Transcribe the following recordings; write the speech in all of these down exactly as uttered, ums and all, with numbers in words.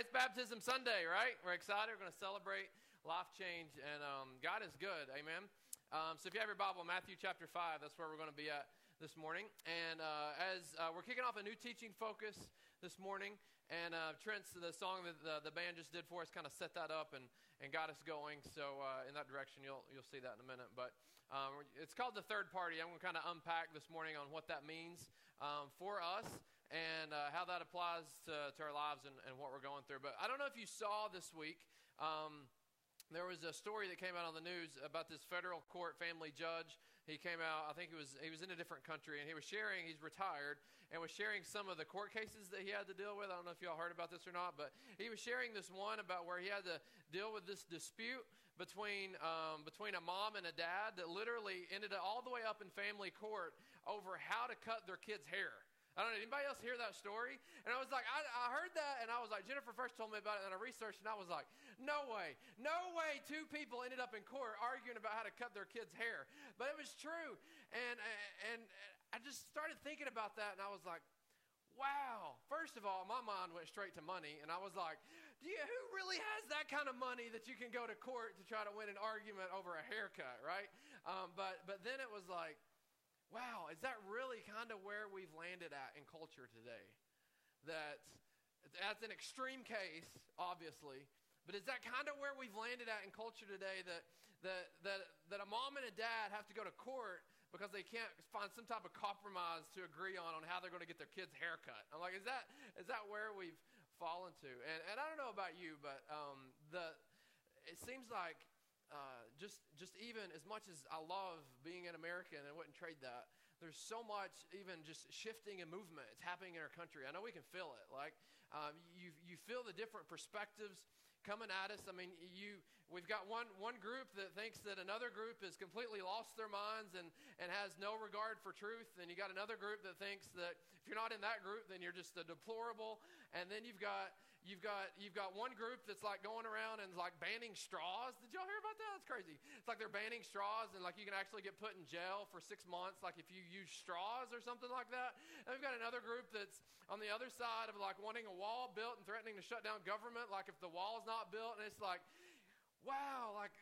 It's Baptism Sunday, right? We're excited. We're going to celebrate life change, and um, God is good. Amen. Um, so if you have your Bible, Matthew chapter five, that's where we're going to be at this morning. And uh, as uh, we're kicking off a new teaching focus this morning, and uh, Trent's, the song that the, the band just did for us kind of set that up and, and got us going. So uh, in that direction, you'll you'll see that in a minute. But um, it's called The Third Party. I'm going to kind of unpack this morning on what that means um, for us, and uh, how that applies to, to our lives and, and what we're going through. But I don't know if you saw this week, um, there was a story that came out on the news about this federal court family judge. He came out, I think he was he was in a different country, and he was sharing, he's retired, and was sharing some of the court cases that he had to deal with. I don't know if y'all heard about this or not, but he was sharing this one about where he had to deal with this dispute between um, between a mom and a dad that literally ended up all the way up in family court over how to cut their kids' hair. I don't know, anybody else hear that story? And I was like, I, I heard that, and I was like, Jennifer first told me about it, and I researched, and I was like, no way, no way two people ended up in court arguing about how to cut their kids' hair. But it was true, and and I just started thinking about that, and I was like, wow. First of all, my mind went straight to money, and I was like, do you, who really has that kind of money that you can go to court to try to win an argument over a haircut, right? Um, but but then it was like, wow, is that really kind of where we've landed at in culture today? That that's an extreme case, obviously, but is that kind of where we've landed at in culture today? That that that that a mom and a dad have to go to court because they can't find some type of compromise to agree on on how they're going to get their kids' haircut. I'm like, is that is that where we've fallen to? And and I don't know about you, but um, the it seems like. Uh, just just even as much as I love being an American and wouldn't trade that, there's so much even just shifting and movement. It's happening in our country. I know we can feel it. Like um, you you feel the different perspectives coming at us. I mean, you we've got one one group that thinks that another group has completely lost their minds and, and has no regard for truth. And you got another group that thinks that if you're not in that group, then you're just a deplorable. And then you've got You've got you've got one group that's like going around and like banning straws. Did y'all hear about that? That's crazy. It's like they're banning straws, and like you can actually get put in jail for six months, like if you use straws or something like that. And we've got another group that's on the other side of like wanting a wall built and threatening to shut down government, like if the wall's not built. And it's like, wow, like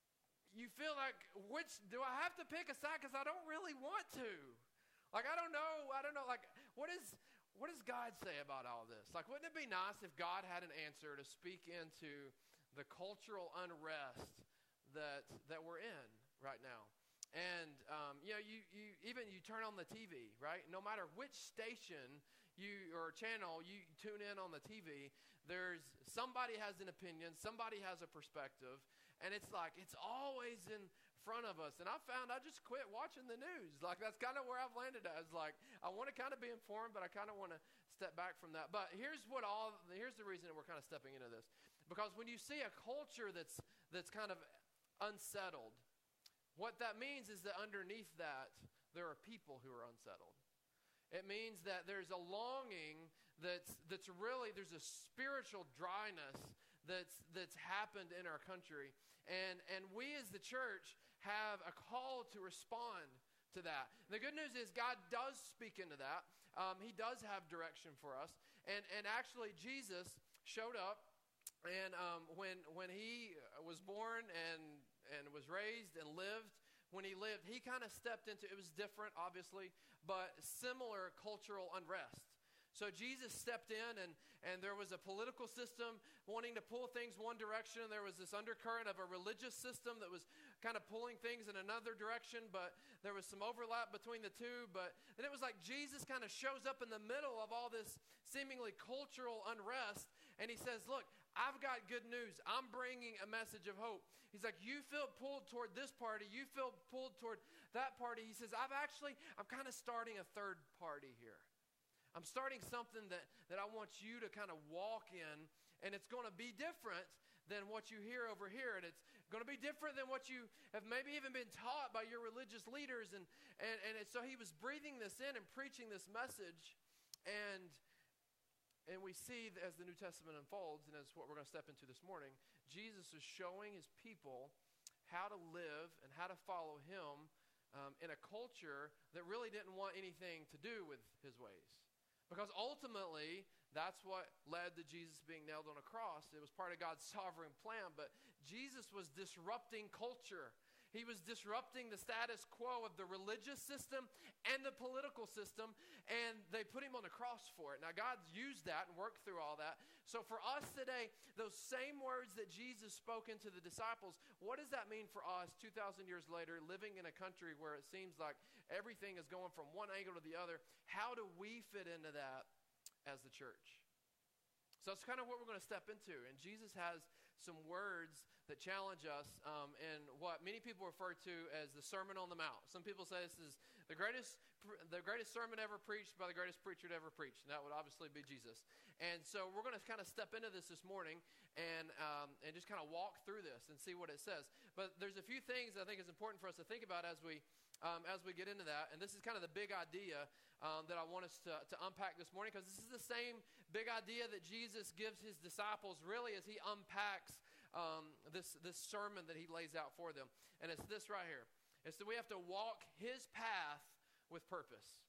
you feel like, which do I have to pick a side? Because I don't really want to. Like I don't know. I don't know. Like what is. What does God say about all this? Like, wouldn't it be nice if God had an answer to speak into the cultural unrest that that we're in right now? And um, you know, you, you even you turn on the T V, right? No matter which station you or channel you tune in on the T V, there's somebody has an opinion, somebody has a perspective, and it's like it's always in front of us. And I found I just quit watching the news. Like that's kind of where I've landed at. It's like I want to kind of be informed, but I kind of want to step back from that. But here's what all here's the reason that we're kind of stepping into this. Because when you see a culture that's that's kind of unsettled, what that means is that underneath that there are people who are unsettled. It means that there's a longing that's that's really there's a spiritual dryness that's that's happened in our country. And and we as the church have a call to respond to that. And the good news is God does speak into that. Um, he does have direction for us. And and actually Jesus showed up, and um, when when he was born and and was raised and lived, when he lived, he kind of stepped into, it was different obviously, but similar cultural unrest. So Jesus stepped in, and, and there was a political system wanting to pull things one direction. There was this undercurrent of a religious system that was kind of pulling things in another direction, but there was some overlap between the two. But then it was like Jesus kind of shows up in the middle of all this seemingly cultural unrest, and he says, look, I've got good news. I'm bringing a message of hope. He's like, you feel pulled toward this party. You feel pulled toward that party. He says, I've actually, I'm kind of starting a third party here. I'm starting something that, that I want you to kind of walk in, and it's going to be different than what you hear over here, and it's going to be different than what you have maybe even been taught by your religious leaders. And, and, and it, so he was breathing this in and preaching this message, and, and we see as the New Testament unfolds, and as what we're going to step into this morning, Jesus is showing his people how to live and how to follow him um, in a culture that really didn't want anything to do with his ways. Because ultimately, That's what led to Jesus being nailed on a cross. It was part of God's sovereign plan, but Jesus was disrupting culture. He was disrupting the status quo of the religious system and the political system, and they put him on the cross for it. Now, God's used that and worked through all that. So for us today, those same words that Jesus spoke into the disciples, what does that mean for us two thousand years later, living in a country where it seems like everything is going from one angle to the other? How do we fit into that as the church? So that's kind of what we're going to step into. And Jesus has some words that challenge us um, in what many people refer to as the Sermon on the Mount. Some people say this is the greatest the greatest sermon ever preached by the greatest preacher to ever preach. And that would obviously be Jesus. And so we're going to kind of step into this this morning and um, and just kind of walk through this and see what it says. But there's a few things I think is important for us to think about as we um, as we get into that. And this is kind of the big idea um, that I want us to, to unpack this morning, because this is the same big idea that Jesus gives his disciples really as he unpacks Um, this this sermon that he lays out for them. And it's this right here. It's that we have to walk his path with purpose.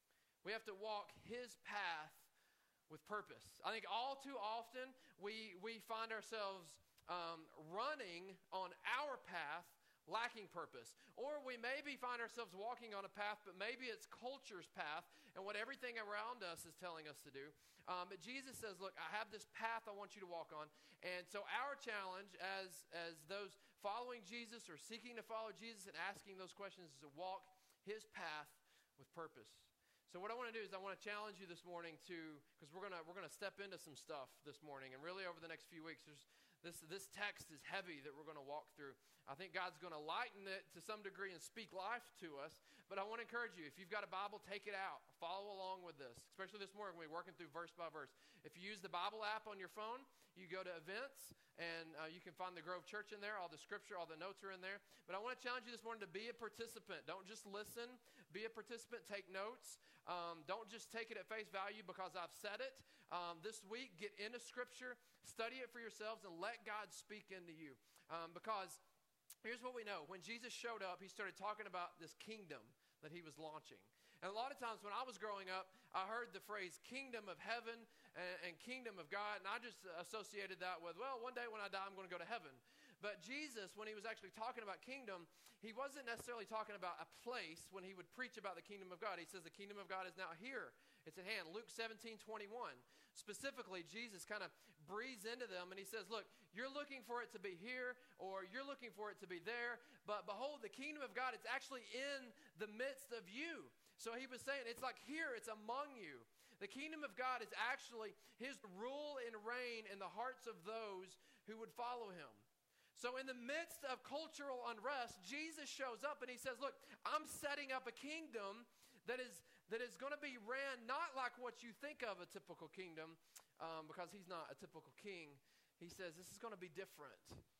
We have to walk his path with purpose. I think all too often we we find ourselves um, running on our path lacking purpose. Or we maybe find ourselves walking on a path, but maybe it's culture's path and what everything around us is telling us to do. Um, but Jesus says, look, I have this path I want you to walk on. And so our challenge as, as those following Jesus or seeking to follow Jesus and asking those questions is to walk his path with purpose. So what I want to do is I want to challenge you this morning to, because we're going to we're going to step into some stuff this morning, and really over the next few weeks, there's this this text is heavy that we're going to walk through. I think God's going to lighten it to some degree and speak life to us. But I want to encourage you, if you've got a Bible, take it out. Follow along with this, especially this morning when we're working through verse by verse. If you use the Bible app on your phone, you go to events, and uh, you can find the Grove Church in there. All the scripture, all the notes are in there. But I want to challenge you this morning to be a participant. Don't just listen. Be a participant. Take notes. Um, don't just take it at face value because I've said it. Um, this week, get into Scripture, study it for yourselves, and let God speak into you. Um, because here's what we know. When Jesus showed up, he started talking about this kingdom that he was launching. And a lot of times when I was growing up, I heard the phrase kingdom of heaven and, and kingdom of God, and I just associated that with, well, one day when I die, I'm going to go to heaven. But Jesus, when he was actually talking about kingdom, he wasn't necessarily talking about a place when he would preach about the kingdom of God. He says the kingdom of God is now here. It's at hand. Luke seventeen twenty-one. Specifically, Jesus kind of breathes into them and he says, look, you're looking for it to be here or you're looking for it to be there, but behold, the kingdom of God, it's actually in the midst of you. So he was saying, it's like here, it's among you. The kingdom of God is actually his rule and reign in the hearts of those who would follow him. So in the midst of cultural unrest, Jesus shows up and he says, look, I'm setting up a kingdom that is that is going to be ran not like what you think of a typical kingdom, um, because he's not a typical king. He says, this is going to be different.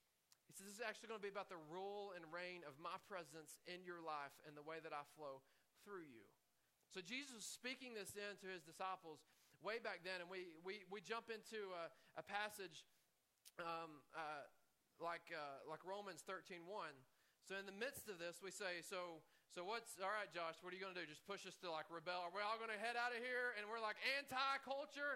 He says, this is actually going to be about the rule and reign of my presence in your life and the way that I flow through you. So Jesus was speaking this into his disciples way back then, and we we, we jump into a, a passage um, uh, like uh, like Romans thirteen one. So in the midst of this, we say, so so what's, all right, Josh, what are you going to do? Just push us to like rebel? Are we all going to head out of here and we're like anti-culture,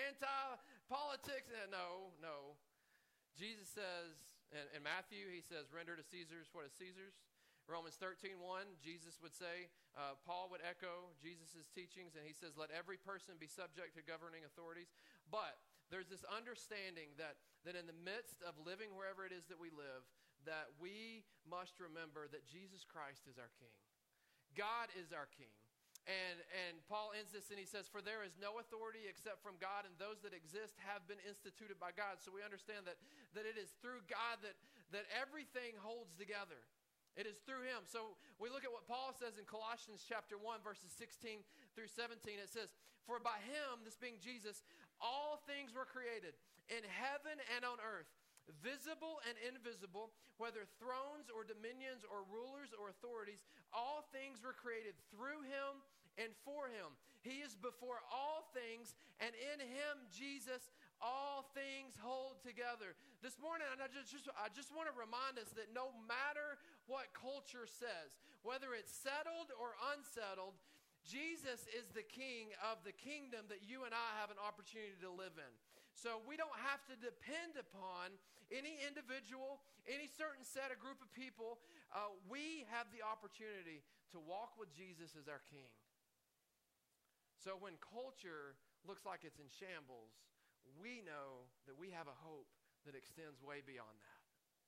anti-politics? And no, no. Jesus says, in, in Matthew, he says, render to Caesar's what is Caesar's. Romans thirteen one, Jesus would say, uh, Paul would echo Jesus' teachings, and he says, let every person be subject to governing authorities. But there's this understanding that, that in the midst of living wherever it is that we live, that we must remember that Jesus Christ is our King. God is our King. And and Paul ends this and he says, for there is no authority except from God, and those that exist have been instituted by God. So we understand that, that it is through God that, that everything holds together. It is through him. So we look at what Paul says in Colossians chapter one, verses sixteen through seventeen. It says, for by him, this being Jesus, all things were created in heaven and on earth, visible and invisible, whether thrones or dominions or rulers or authorities, all things were created through him and for him. He is before all things, and in him, Jesus, all things hold together. This morning, I just, just, I just want to remind us that no matter what culture says, whether it's settled or unsettled, Jesus is the king of the kingdom that you and I have an opportunity to live in. So we don't have to depend upon any individual, any certain set or group of people. Uh, we have the opportunity to walk with Jesus as our king. So when culture looks like it's in shambles, we know that we have a hope that extends way beyond that.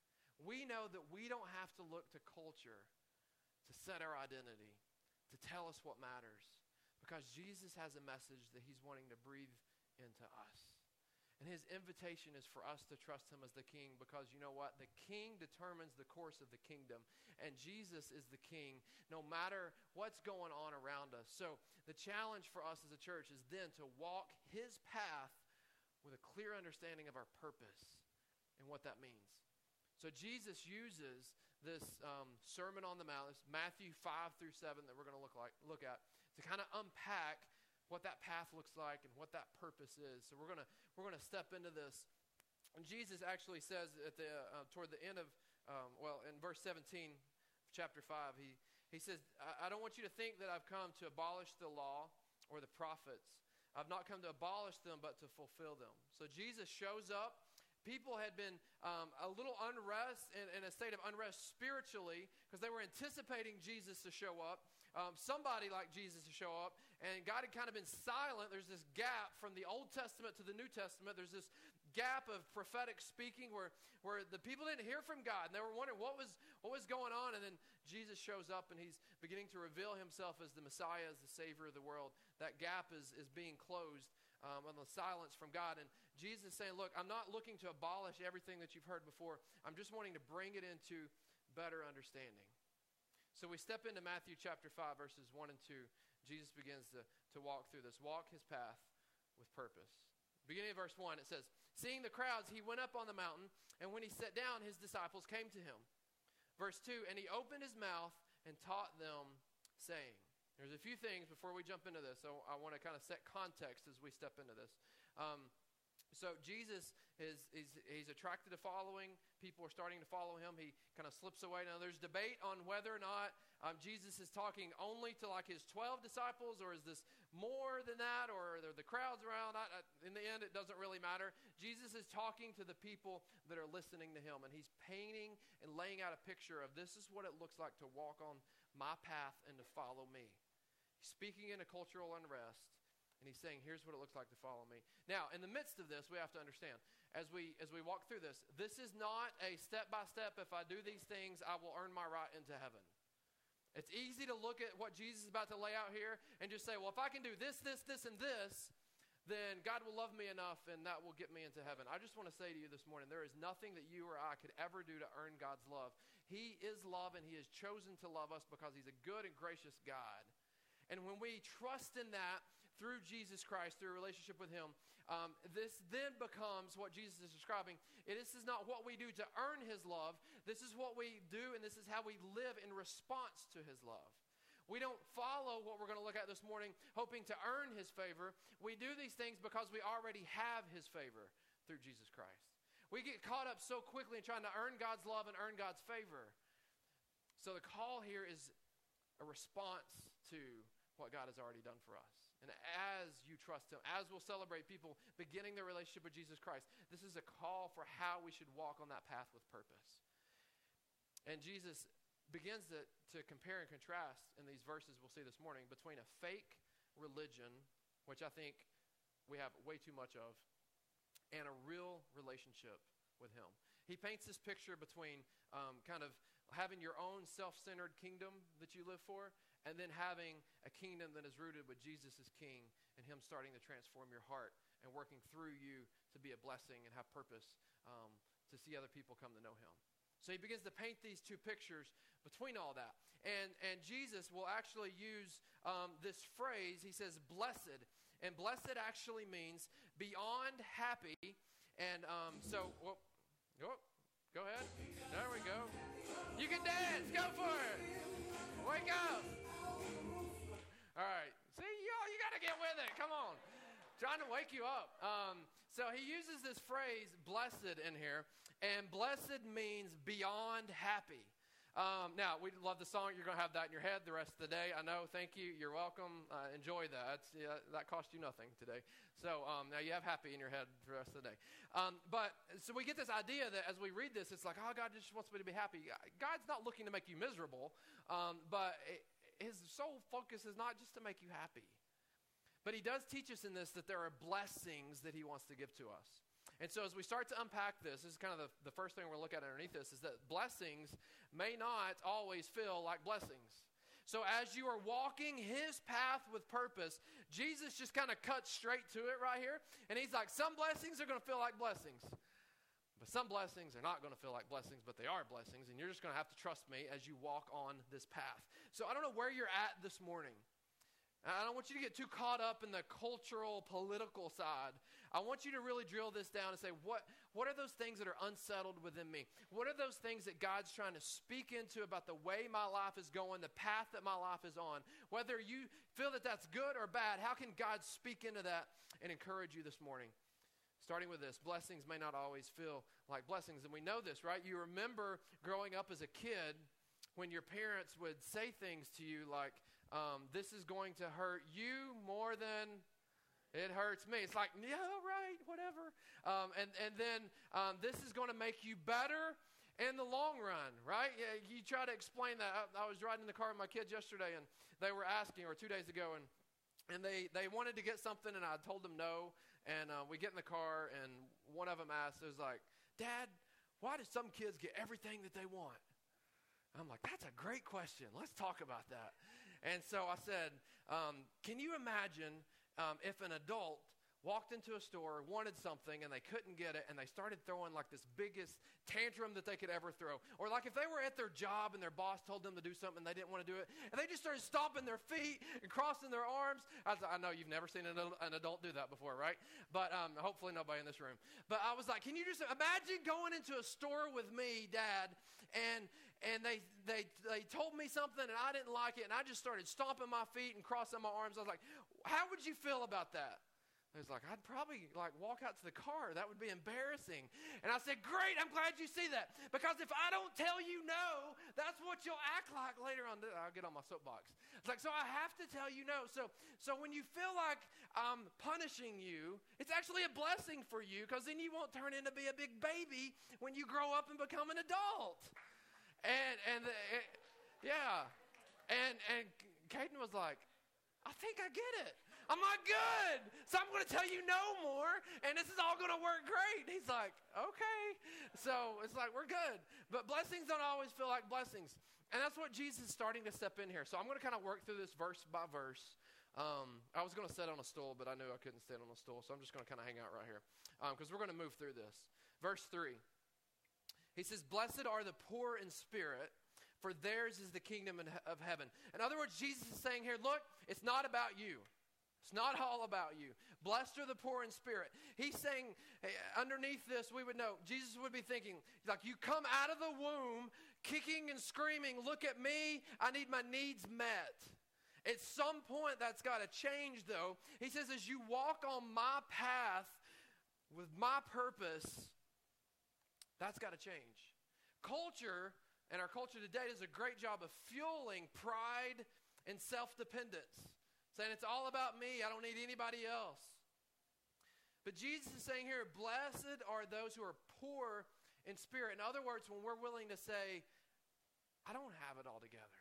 We know that we don't have to look to culture to set our identity, to tell us what matters, because Jesus has a message that he's wanting to breathe into us. And his invitation is for us to trust him as the king, because you know what? The king determines the course of the kingdom, and Jesus is the king no matter what's going on around us. So the challenge for us as a church is then to walk his path with a clear understanding of our purpose and what that means. So Jesus uses this um, Sermon on the Mount, this Matthew five through seven that we're going to look like look at, to kind of unpack what that path looks like and what that purpose is. So we're going to we're going to step into this. And Jesus actually says at the uh, toward the end of um, well in verse seventeen of chapter five, he he says, I, I don't want you to think that I've come to abolish the law or the prophets. I've not come to abolish them, but to fulfill them. So Jesus shows up. People had been um, a little unrest, in, in a state of unrest spiritually, because they were anticipating Jesus to show up, um, somebody like Jesus to show up, and God had kind of been silent. There's this gap from the Old Testament to the New Testament. There's this gap of prophetic speaking where, where the people didn't hear from God, and they were wondering what was, what was going on, and then Jesus shows up, and he's beginning to reveal himself as the Messiah, as the Savior of the world. That gap is, is being closed um, on the silence from God, and Jesus is saying, look, I'm not looking to abolish everything that you've heard before. I'm just wanting to bring it into better understanding. So we step into Matthew chapter five, verses one and two. Jesus begins to, to walk through this, walk his path with purpose. Beginning of verse one, it says, seeing the crowds, he went up on the mountain, and when he sat down, his disciples came to him. Verse two, and he opened his mouth and taught them, saying. There's a few things before we jump into this, so I want to kind of set context as we step into this. Um, So Jesus is he's, he's attracted to following. People are starting to follow him. He kind of slips away. Now there's debate on whether or not um, Jesus is talking only to like his twelve disciples, or is this more than that, or are the crowds around? I, I, in the end, it doesn't really matter. Jesus is talking to the people that are listening to him, and he's painting and laying out a picture of this is what it looks like to walk on my path and to follow me. He's speaking into cultural unrest. And he's saying, here's what it looks like to follow me. Now, in the midst of this, we have to understand, as we as we walk through this, this is not a step-by-step, if I do these things, I will earn my right into heaven. It's easy to look at what Jesus is about to lay out here and just say, well, if I can do this, this, this, and this, then God will love me enough, and that will get me into heaven. I just want to say to you this morning, there is nothing that you or I could ever do to earn God's love. He is love, and he has chosen to love us because he's a good and gracious God. And when we trust in that, through Jesus Christ, through a relationship with him, um, this then becomes what Jesus is describing. This is not what we do to earn his love. This is what we do, and this is how we live in response to his love. We don't follow what we're going to look at this morning hoping to earn his favor. We do these things because we already have his favor through Jesus Christ. We get caught up so quickly in trying to earn God's love and earn God's favor. So the call here is a response to what God has already done for us. And as you trust him, as we'll celebrate people beginning their relationship with Jesus Christ, this is a call for how we should walk on that path with purpose. And Jesus begins to, to compare and contrast in these verses we'll see this morning between a fake religion, which I think we have way too much of, and a real relationship with him. He paints this picture between um, kind of having your own self-centered kingdom that you live for, and then having a kingdom that is rooted with Jesus as king, and him starting to transform your heart and working through you to be a blessing and have purpose um, to see other people come to know him. So he begins to paint these two pictures between all that. And, and Jesus will actually use um, this phrase. He says, blessed. And blessed actually means beyond happy. And um, so, well, go, go ahead. There we go. You can dance. Go for it. Wake up. All right. See, y'all, you got to get with it. Come on. Trying to wake you up. Um, so he uses this phrase, blessed, in here. And blessed means beyond happy. Um, now, we love the song. You're going to have that in your head the rest of the day. I know. Thank you. You're welcome. Uh, enjoy that. That's, yeah, that cost you nothing today. So um, now you have happy in your head for the rest of the day. Um, but so we get this idea that as we read this, it's like, oh, God just wants me to be happy. God's not looking to make you miserable, um, but it, his sole focus is not just to make you happy. But he does teach us in this that there are blessings that he wants to give to us. And so as we start to unpack this, this is kind of the, the first thing we're going to look at underneath this, is that blessings may not always feel like blessings. So as you are walking his path with purpose, Jesus just kind of cuts straight to it right here. And he's like, some blessings are going to feel like blessings. But some blessings are not going to feel like blessings, but they are blessings. And you're just going to have to trust me as you walk on this path. So I don't know where you're at this morning. I don't want you to get too caught up in the cultural, political side. I want you to really drill this down and say, what, what are those things that are unsettled within me? What are those things that God's trying to speak into about the way my life is going, the path that my life is on? Whether you feel that that's good or bad, how can God speak into that and encourage you this morning? Starting with this, blessings may not always feel like blessings. And we know this, right? You remember growing up as a kid when your parents would say things to you like, Um, this is going to hurt you more than it hurts me. It's like, yeah, right, whatever. Um, and, and then um, this is going to make you better in the long run, right? Yeah, you try to explain that. I, I was riding in the car with my kids yesterday, and they were asking, or two days ago, and and they, they wanted to get something, and I told them no. And uh, we get in the car, and one of them asked, it was like, Dad, why do some kids get everything that they want? I'm like, that's a great question. Let's talk about that. And so I said, um, can you imagine um, if an adult walked into a store, wanted something, and they couldn't get it, and they started throwing like this biggest tantrum that they could ever throw? Or like if they were at their job and their boss told them to do something and they didn't want to do it, and they just started stomping their feet and crossing their arms. I, was, I know you've never seen an, an adult do that before, right? But um, hopefully nobody in this room. But I was like, can you just imagine going into a store with me, Dad, and and they, they, they told me something and I didn't like it, and I just started stomping my feet and crossing my arms. I was like, how would you feel about that? He was like, I'd probably like walk out to the car. That would be embarrassing. And I said, great, I'm glad you see that. Because if I don't tell you no, that's what you'll act like later on. I'll get on my soapbox. It's like, so I have to tell you no. So so when you feel like I'm punishing you, it's actually a blessing for you, because then you won't turn into be a big baby when you grow up and become an adult. And, and the, it, yeah. And, and Caden was like, I think I get it. I'm like, good. So I'm going to tell you no more, and this is all going to work great. He's like, okay. So it's like, we're good. But blessings don't always feel like blessings. And that's what Jesus is starting to step in here. So I'm going to kind of work through this verse by verse. Um, I was going to sit on a stool, but I knew I couldn't sit on a stool, so I'm just going to kind of hang out right here, because um, we're going to move through this. Verse three. He says, blessed are the poor in spirit, for theirs is the kingdom of heaven. In other words, Jesus is saying here, look, it's not about you. It's not all about you. Blessed are the poor in spirit. He's saying, hey, underneath this, we would know, Jesus would be thinking, like, you come out of the womb kicking and screaming, look at me, I need my needs met. At some point, that's got to change, though. He says, as you walk on my path with my purpose, that's got to change. Culture, and our culture today, does a great job of fueling pride and self-dependence. Saying it's all about me, I don't need anybody else. But Jesus is saying here, blessed are those who are poor in spirit. In other words, when we're willing to say, I don't have it all together.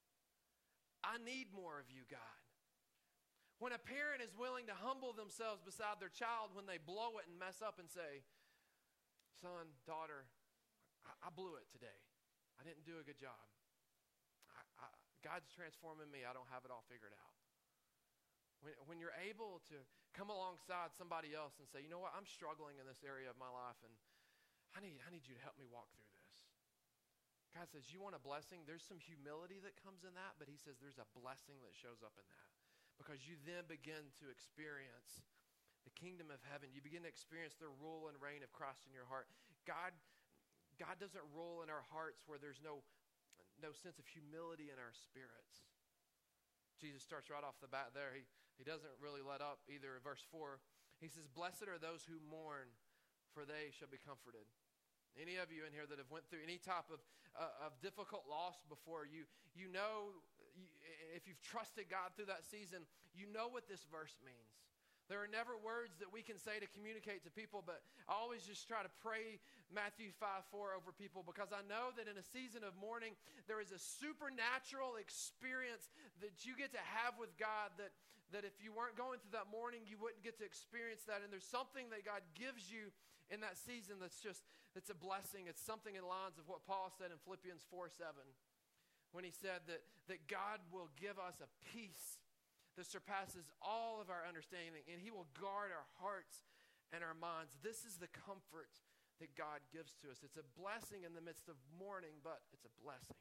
I need more of you, God. When a parent is willing to humble themselves beside their child when they blow it and mess up and say, son, daughter, I, I blew it today. I didn't do a good job. I, I, God's transforming me. I don't have it all figured out. When, when you're able to come alongside somebody else and say, you know what, I'm struggling in this area of my life, and I need, I need you to help me walk through this. God says, you want a blessing? There's some humility that comes in that, but he says there's a blessing that shows up in that. Because you then begin to experience the kingdom of heaven. You begin to experience the rule and reign of Christ in your heart. God, God doesn't rule in our hearts where there's no, no sense of humility in our spirits. Jesus starts right off the bat there. He, he doesn't really let up either. In verse four, he says, blessed are those who mourn, for they shall be comforted. Any of you in here that have went through any type of uh, of difficult loss before, you you know, you, if you've trusted God through that season, you know what this verse means. There are never words that we can say to communicate to people, but I always just try to pray Matthew five four over people, because I know that in a season of mourning, there is a supernatural experience that you get to have with God that, that if you weren't going through that mourning, you wouldn't get to experience that. And there's something that God gives you in that season that's just, it's a blessing. It's something in lines of what Paul said in Philippians four seven, when he said that, that God will give us a peace that surpasses all of our understanding, and he will guard our hearts and our minds. This is the comfort that God gives to us. It's a blessing in the midst of mourning, but it's a blessing.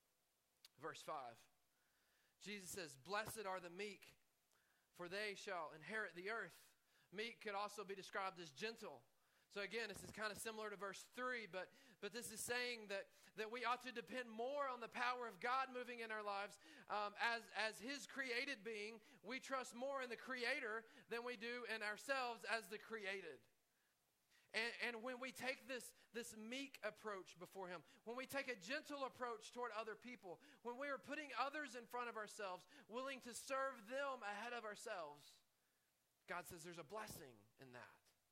Verse five, Jesus says, "Blessed are the meek, for they shall inherit the earth." Meek could also be described as gentle. So again, this is kind of similar to verse three, but, but this is saying that, that we ought to depend more on the power of God moving in our lives. Um, as, as his created being, we trust more in the Creator than we do in ourselves as the created. And, and when we take this, this meek approach before him, when we take a gentle approach toward other people, when we are putting others in front of ourselves, willing to serve them ahead of ourselves, God says there's a blessing in that.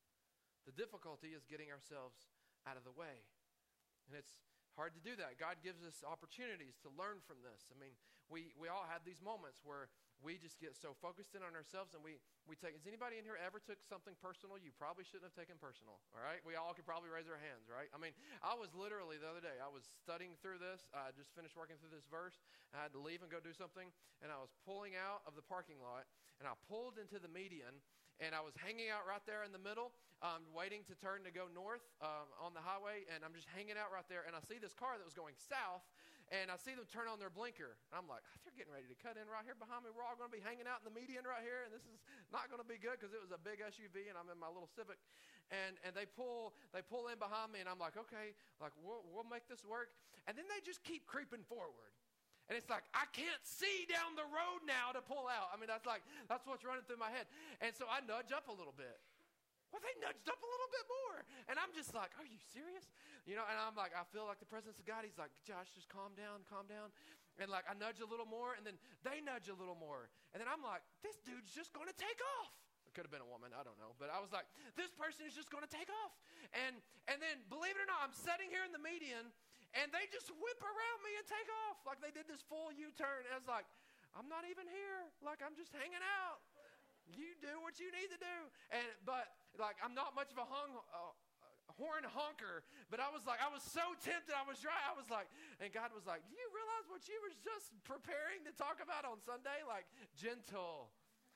The difficulty is getting ourselves out of the way. And it's hard to do that. God gives us opportunities to learn from this. I mean, we, we all have these moments where we just get so focused in on ourselves, and we, we take, has anybody in here ever took something personal you probably shouldn't have taken personal? All right? We all could probably raise our hands, right? I mean, I was literally the other day, I was studying through this. I just finished working through this verse. I had to leave and go do something, and I was pulling out of the parking lot, and I pulled into the median, and I was hanging out right there in the middle, um, waiting to turn to go north um, on the highway, and I'm just hanging out right there, and I see this car that was going south, and I see them turn on their blinker. And I'm like, they're getting ready to cut in right here behind me. We're all going to be hanging out in the median right here, and this is not going to be good because it was a big S U V, and I'm in my little Civic. And and they pull they pull in behind me, and I'm like, okay, like we'll, we'll make this work. And then they just keep creeping forward. And it's like, I can't see down the road now to pull out. I mean, that's like, that's what's running through my head. And so I nudge up a little bit. Well, they nudged up a little bit more. And I'm just like, are you serious? You know, and I'm like, I feel like the presence of God. He's like, Josh, just calm down, calm down. And like, I nudge a little more, and then they nudge a little more. And then I'm like, this dude's just going to take off. It could have been a woman, I don't know. But I was like, this person is just going to take off. And, and then, believe it or not, I'm sitting here in the median, and they just whip around me and take off. Like they did this full U-turn. And I was like, I'm not even here. Like, I'm just hanging out. You do what you need to do. And But, like, I'm not much of a hung, uh, horn honker. But I was like, I was so tempted. I was dry. I was like, and God was like, do you realize what you were just preparing to talk about on Sunday? Like, gentle,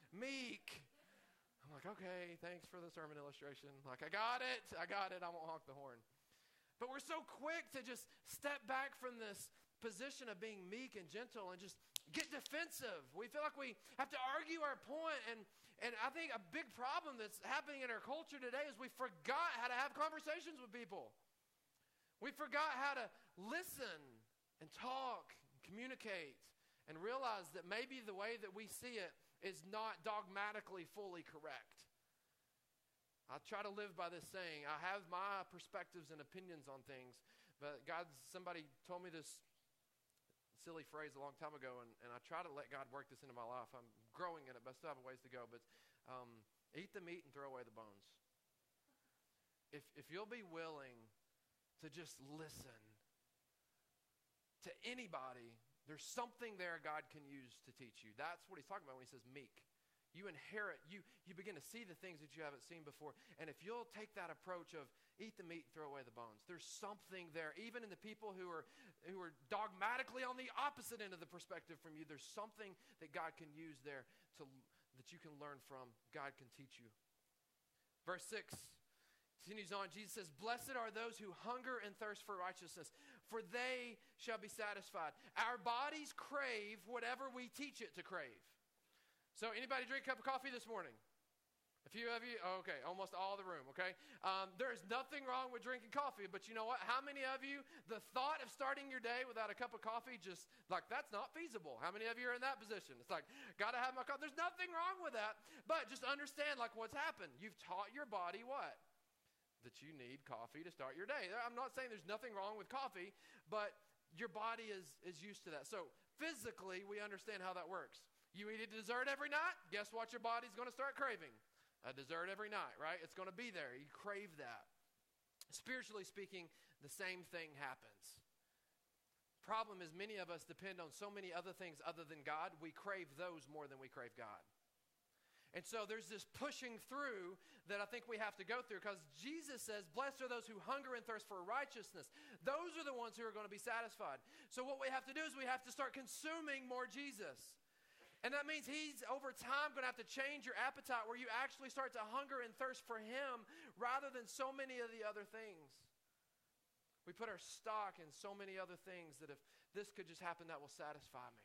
meek. I'm like, okay, thanks for the sermon illustration. Like, I got it. I got it. I won't honk the horn. But we're so quick to just step back from this position of being meek and gentle and just get defensive. We feel like we have to argue our point. And, and I think a big problem that's happening in our culture today is we forgot how to have conversations with people. We forgot how to listen and talk and communicate and realize that maybe the way that we see it is not dogmatically fully correct. I try to live by this saying. I have my perspectives and opinions on things, but God, somebody told me this silly phrase a long time ago, and, and I try to let God work this into my life. I'm growing in it, but I still have a ways to go. But um, eat the meat and throw away the bones. If if you'll be willing to just listen to anybody, there's something there God can use to teach you. That's what he's talking about when he says meek. You inherit, you, you begin to see the things that you haven't seen before. And if you'll take that approach of eat the meat and throw away the bones, there's something there. Even in the people who are who are dogmatically on the opposite end of the perspective from you, there's something that God can use there to that you can learn from. God can teach you. Verse six continues on. Jesus says, blessed are those who hunger and thirst for righteousness, for they shall be satisfied. Our bodies crave whatever we teach it to crave. So anybody drink a cup of coffee this morning? A few of you? Oh, okay, almost all the room, okay? Um, there is nothing wrong with drinking coffee, but you know what? How many of you, the thought of starting your day without a cup of coffee, just like, that's not feasible. How many of you are in that position? It's like, got to have my coffee. There's nothing wrong with that, but just understand like what's happened. You've taught your body what? that you need coffee to start your day. I'm not saying there's nothing wrong with coffee, but your body is, is used to that. So physically, we understand how that works. You eat a dessert every night, guess what your body's going to start craving? A dessert every night, right? It's going to be there. You crave that. Spiritually speaking, the same thing happens. Problem is, many of us depend on so many other things other than God. We crave those more than we crave God. And so there's this pushing through that I think we have to go through, because Jesus says, blessed are those who hunger and thirst for righteousness. Those are the ones who are going to be satisfied. So what we have to do is we have to start consuming more Jesus. And that means he's, over time, going to have to change your appetite where you actually start to hunger and thirst for him rather than so many of the other things. We put our stock in so many other things that if this could just happen, that will satisfy me.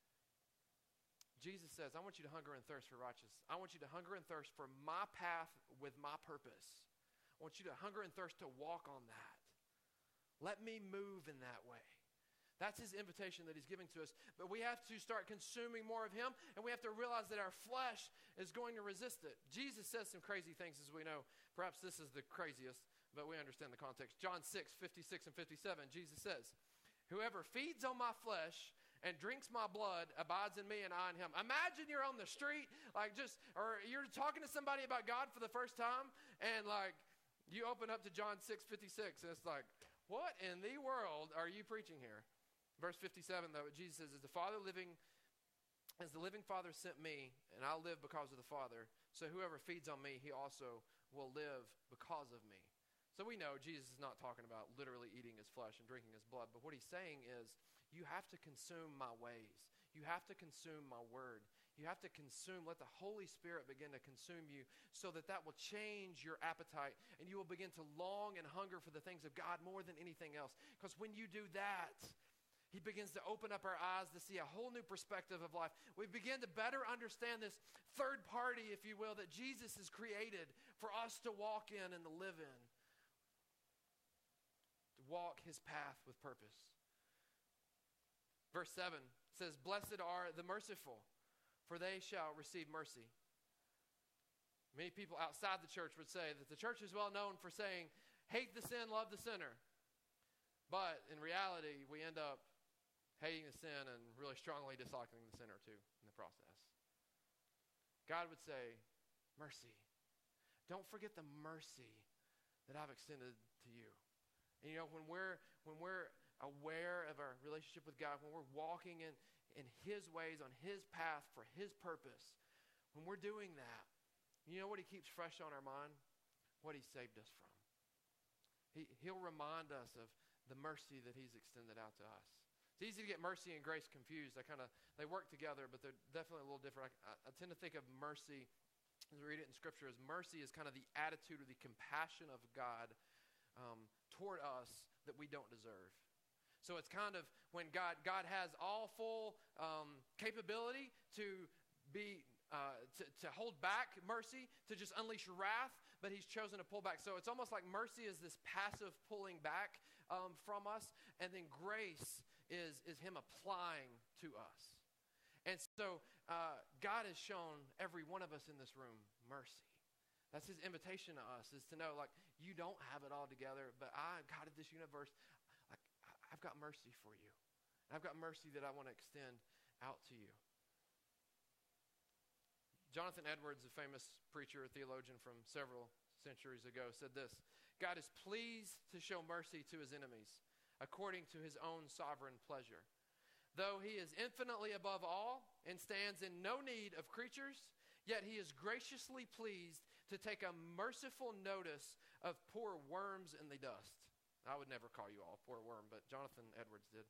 Jesus says, I want you to hunger and thirst for righteousness. I want you to hunger and thirst for my path with my purpose. I want you to hunger and thirst to walk on that. Let me move in that way. That's his invitation that he's giving to us. But we have to start consuming more of him, and we have to realize that our flesh is going to resist it. Jesus says some crazy things, as we know. Perhaps this is the craziest, but we understand the context. John six, fifty-six and fifty-seven, Jesus says, whoever feeds on my flesh and drinks my blood abides in me and I in him. Imagine you're on the street, like just, or you're talking to somebody about God for the first time, and like you open up to John six, fifty-six, and it's like, what in the world are you preaching here? Verse fifty-seven, though, Jesus says, as the Father living, as the living Father sent me, and I live because of the Father, so whoever feeds on me, he also will live because of me. So we know Jesus is not talking about literally eating his flesh and drinking his blood, but what he's saying is, you have to consume my ways. You have to consume my word. You have to consume, let the Holy Spirit begin to consume you so that that will change your appetite, and you will begin to long and hunger for the things of God more than anything else. Because when you do that, he begins to open up our eyes to see a whole new perspective of life. We begin to better understand this third party, if you will, that Jesus has created for us to walk in and to live in. To walk his path with purpose. Verse seven says, blessed are the merciful, for they shall receive mercy. Many people outside the church would say that the church is well known for saying, hate the sin, love the sinner. But in reality, we end up hating the sin and really strongly disliking the sinner too in the process. God would say, mercy. Don't forget the mercy that I've extended to you. And you know, when we're when we're aware of our relationship with God, when we're walking in, in his ways, on his path for his purpose, when we're doing that, you know what he keeps fresh on our mind? What he saved us from. He, he'll remind us of the mercy that he's extended out to us. It's easy to get mercy and grace confused. I kind of they work together, but they're definitely a little different. I, I tend to think of mercy, as we read it in Scripture, as mercy is kind of the attitude or the compassion of God um, toward us that we don't deserve. So it's kind of when God God has all full um, capability to be uh, to, to hold back mercy, to just unleash wrath, but he's chosen to pull back. So it's almost like mercy is this passive pulling back um, from us, and then grace is is him applying to us. And so uh, God has shown every one of us in this room mercy. That's his invitation to us, is to know, like, you don't have it all together, but I, God of this universe, like, I've got mercy for you. I've got mercy that I want to extend out to you. Jonathan Edwards, a famous preacher, theologian from several centuries ago, said this: God is pleased to show mercy to his enemies according to his own sovereign pleasure. Though he is infinitely above all and stands in no need of creatures, yet he is graciously pleased to take a merciful notice of poor worms in the dust. I would never call you all poor worm, but Jonathan Edwards did.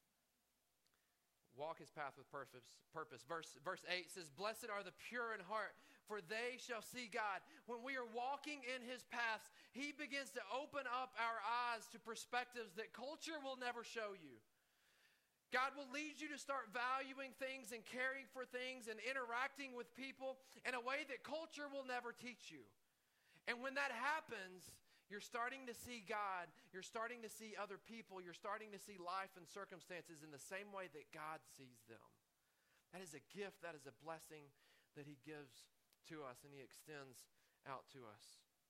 Walk his path with purpose. purpose. Verse, verse eight says, blessed are the pure in heart, for they shall see God. When we are walking in his paths, he begins to open up our eyes to perspectives that culture will never show you. God will lead you to start valuing things and caring for things and interacting with people in a way that culture will never teach you. And when that happens, you're starting to see God, you're starting to see other people, you're starting to see life and circumstances in the same way that God sees them. That is a gift, that is a blessing that he gives to us and he extends out to us.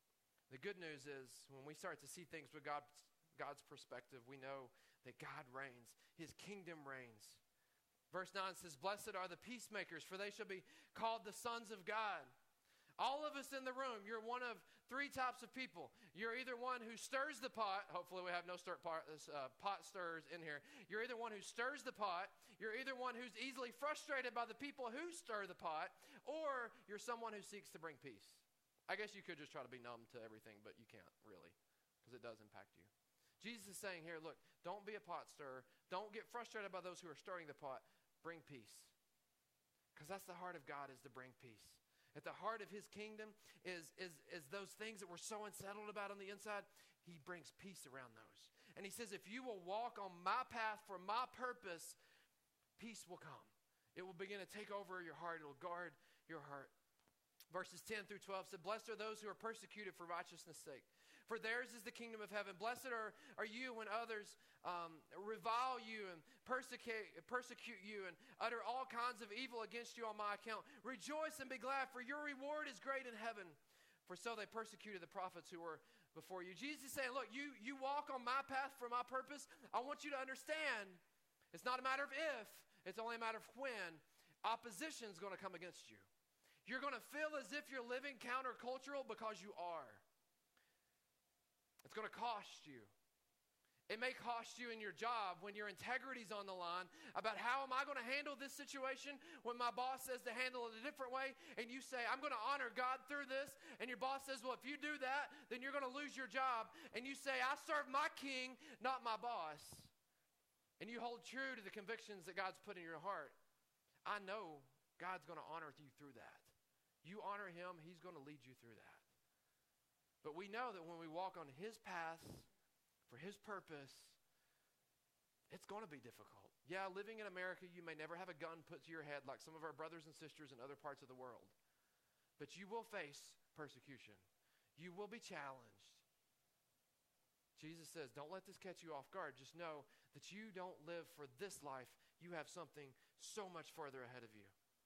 The good news is when we start to see things with God's, God's perspective, we know that God reigns. His kingdom reigns. Verse nine says, blessed are the peacemakers, for they shall be called the sons of God. All of us in the room, you're one of three types of people. You're either one who stirs the pot. Hopefully we have no stir pot, uh, pot stirrers in here. You're either one who stirs the pot. You're either one who's easily frustrated by the people who stir the pot. Or you're someone who seeks to bring peace. I guess you could just try to be numb to everything, but you can't really, because it does impact you. Jesus is saying here, look, don't be a pot stirrer. Don't get frustrated by those who are stirring the pot. Bring peace. Because that's the heart of God, is to bring peace. At the heart of his kingdom is, is, is those things that we're so unsettled about on the inside. He brings peace around those. And he says, if you will walk on my path for my purpose, peace will come. It will begin to take over your heart. It will guard your heart. Verses ten through twelve said, blessed are those who are persecuted for righteousness' sake, for theirs is the kingdom of heaven. Blessed are, are you when others um, revile you and persecute, persecute you and utter all kinds of evil against you on my account. Rejoice and be glad, for your reward is great in heaven. For so they persecuted the prophets who were before you. Jesus is saying, look, you, you walk on my path for my purpose. I want you to understand it's not a matter of if, it's only a matter of when. Opposition is going to come against you. You're going to feel as if you're living countercultural because you are. It's going to cost you. It may cost you in your job when your integrity's on the line about how am I going to handle this situation when my boss says to handle it a different way, and you say, I'm going to honor God through this, and your boss says, well, if you do that, then you're going to lose your job, and you say, I serve my king, not my boss, and you hold true to the convictions that God's put in your heart. I know God's going to honor you through that. You honor him, he's going to lead you through that. But we know that when we walk on his path for his purpose, it's going to be difficult. Yeah, living in America, you may never have a gun put to your head like some of our brothers and sisters in other parts of the world. But you will face persecution. You will be challenged. Jesus says, don't let this catch you off guard. Just know that you don't live for this life. You have something so much further ahead of you.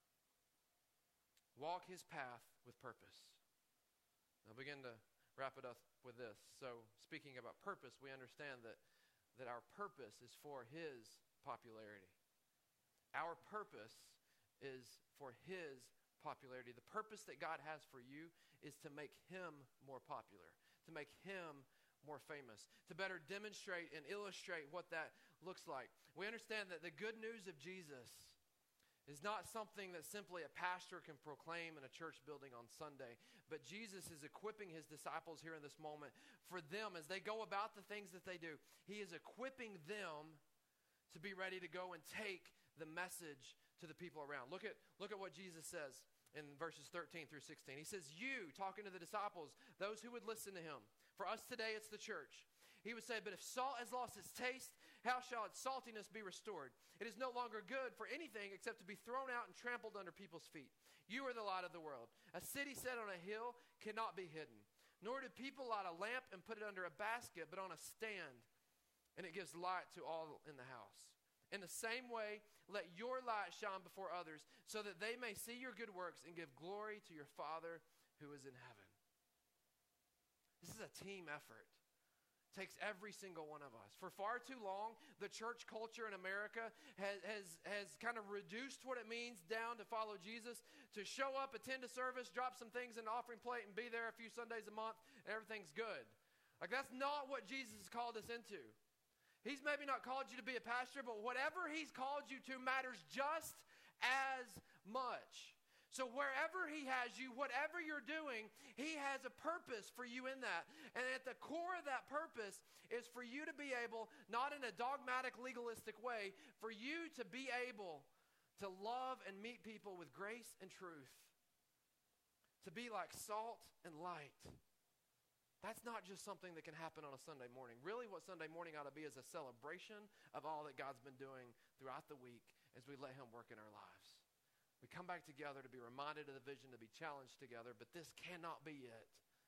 Walk his path with purpose. I'll begin to wrap it up with this. So, speaking about purpose, we understand that, that our purpose is for his popularity. Our purpose is for his popularity. The purpose that God has for you is to make him more popular, to make him more famous, to better demonstrate and illustrate what that looks like. We understand that the good news of Jesus is not something that simply a pastor can proclaim in a church building on Sunday, but Jesus is equipping his disciples here in this moment for them as they go about the things that they do. He is equipping them to be ready to go and take the message to the people around. Look at, look at what Jesus says in verses thirteen through sixteen. He says, you, talking to the disciples, those who would listen to him. For us today, it's the church. He would say, but if salt has lost its taste, how shall its saltiness be restored? It is no longer good for anything except to be thrown out and trampled under people's feet. You are the light of the world. A city set on a hill cannot be hidden. Nor do people light a lamp and put it under a basket, but on a stand, and it gives light to all in the house. In the same way, let your light shine before others, so that they may see your good works and give glory to your Father who is in heaven. This is a team effort. Takes every single one of us. For far too long, the church culture in America has, has, has kind of reduced what it means down to follow Jesus, to show up, attend a service, drop some things in the offering plate, and be there a few Sundays a month, and everything's good. Like, that's not what Jesus has called us into. He's maybe not called you to be a pastor, but whatever he's called you to matters just as much. So wherever he has you, whatever you're doing, he has a purpose for you in that. And at the core of that purpose is for you to be able, not in a dogmatic, legalistic way, for you to be able to love and meet people with grace and truth. To be like salt and light. That's not just something that can happen on a Sunday morning. Really what Sunday morning ought to be is a celebration of all that God's been doing throughout the week as we let him work in our lives. We come back together to be reminded of the vision, to be challenged together, but this cannot be it.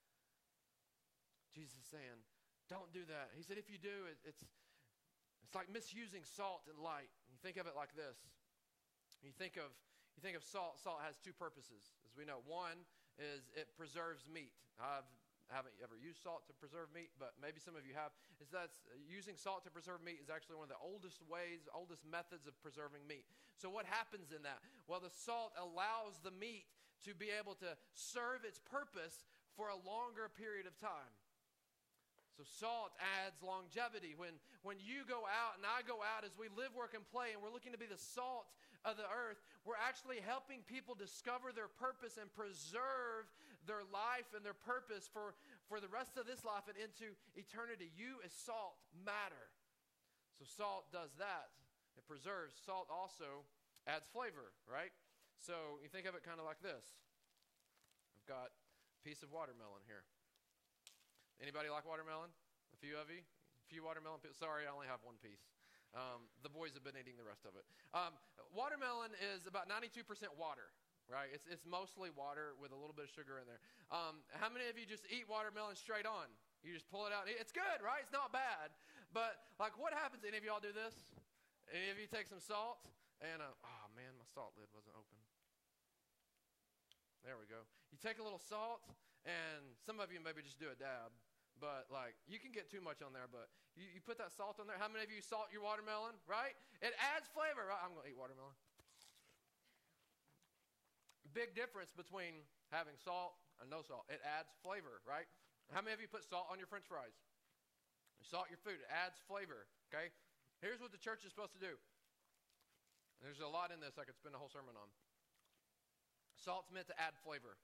Jesus is saying, don't do that. He said, if you do, it, it's, it's like misusing salt and light. And you think of it like this. You think of, you think of salt. Salt has two purposes, as we know. One is it preserves meat. I've haven't ever used salt to preserve meat, but maybe some of you have, is that using salt to preserve meat is actually one of the oldest ways, oldest methods of preserving meat. So what happens in that? Well, the salt allows the meat to be able to serve its purpose for a longer period of time. So salt adds longevity. When, when you go out and I go out as we live, work, and play, and we're looking to be the salt of the earth, we're actually helping people discover their purpose and preserve their life and their purpose for, for the rest of this life and into eternity. You as salt matter. So salt does that. It preserves. Salt also adds flavor, right? So you think of it kind of like this. I've got a piece of watermelon here. Anybody like watermelon? A few of you? A few watermelon people? Sorry, I only have one piece. Um, the boys have been eating the rest of it. Um, watermelon is about ninety-two percent water, right? It's it's mostly water with a little bit of sugar in there. Um, how many of you just eat watermelon straight on? You just pull it out. It's good, right? It's not bad. But like what happens? Any of y'all do this? Any of you take some salt? And, uh, oh man, my salt lid wasn't open. There we go. You take a little salt, and some of you maybe just do a dab. But, like, you can get too much on there, but you, you put that salt on there. How many of you salt your watermelon, right? It adds flavor, right? I'm going to eat watermelon. Big difference between having salt and no salt. It adds flavor, right? How many of you put salt on your French fries? You salt your food. It adds flavor, okay? Here's what the church is supposed to do. There's a lot in this I could spend a whole sermon on. Salt's meant to add flavor.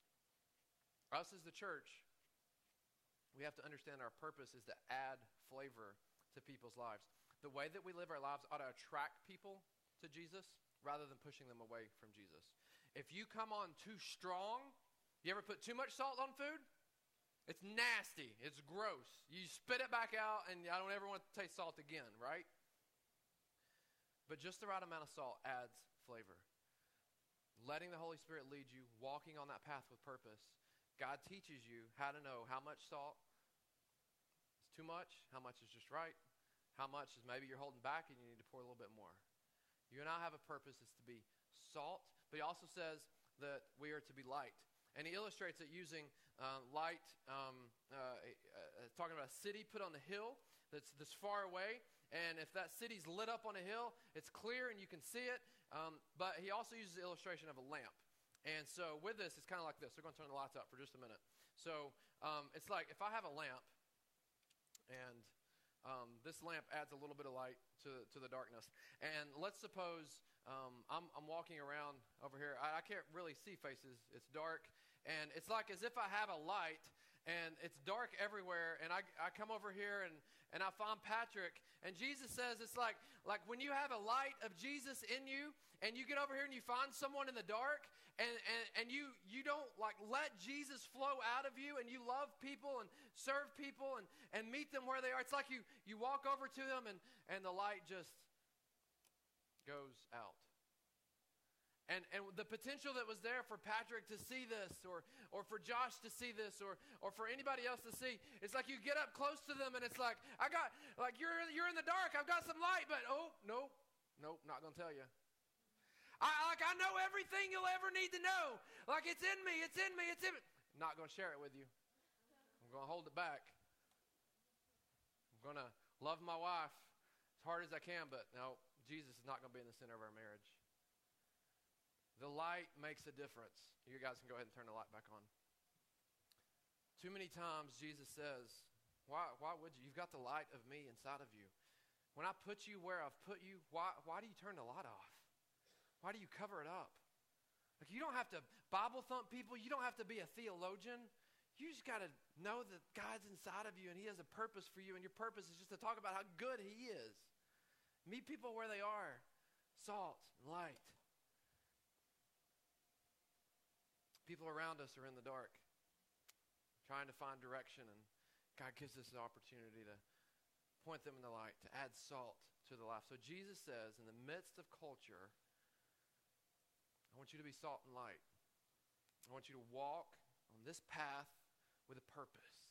Us as the church, we have to understand our purpose is to add flavor to people's lives. The way that we live our lives ought to attract people to Jesus rather than pushing them away from Jesus. If you come on too strong, you ever put too much salt on food? It's nasty. It's gross. You spit it back out, and I don't ever want to taste salt again, right? But just the right amount of salt adds flavor. Letting the Holy Spirit lead you, walking on that path with purpose. God teaches you how to know how much salt is too much, how much is just right, how much is maybe you're holding back and you need to pour a little bit more. You and I have a purpose. It's to be salt, but he also says that we are to be light. And he illustrates it using uh, light, um, uh, uh, talking about a city put on the hill that's this far away. And if that city's lit up on a hill, it's clear and you can see it. Um, but he also uses the illustration of a lamp. And so with this, it's kind of like this. We're going to turn the lights up for just a minute. So um, it's like if I have a lamp, and um, this lamp adds a little bit of light to, to the darkness. And let's suppose um, I'm, I'm walking around over here. I, I can't really see faces. It's dark. And it's like as if I have a light, and it's dark everywhere, and I, I come over here, and, and I find Patrick. And Jesus says it's like, like when you have a light of Jesus in you, and you get over here and you find someone in the dark, and, and, and you, you don't like let Jesus flow out of you, and you love people and serve people and, and meet them where they are. It's like you, you walk over to them, and, and the light just goes out. And and the potential that was there for Patrick to see this, or or for Josh to see this, or or for anybody else to see, it's like you get up close to them, and it's like, I got, like you're you're in the dark, I've got some light, but oh, nope, nope, not going to tell you. I like I know everything you'll ever need to know. Like it's in me, it's in me, it's in me. Not going to share it with you. I'm going to hold it back. I'm going to love my wife as hard as I can, but no, Jesus is not going to be in the center of our marriage. The light makes a difference. You guys can go ahead and turn the light back on. Too many times Jesus says, why, why would you? You've got the light of me inside of you. When I put you where I've put you, why, why do you turn the light off? Why do you cover it up? Like you don't have to Bible thump people. You don't have to be a theologian. You just got to know that God's inside of you and he has a purpose for you, and your purpose is just to talk about how good he is. Meet people where they are. Salt and light. People around us are in the dark, trying to find direction, and God gives us the opportunity to point them in the light, to add salt to the life. So Jesus says, in the midst of culture, I want you to be salt and light. I want you to walk on this path with a purpose.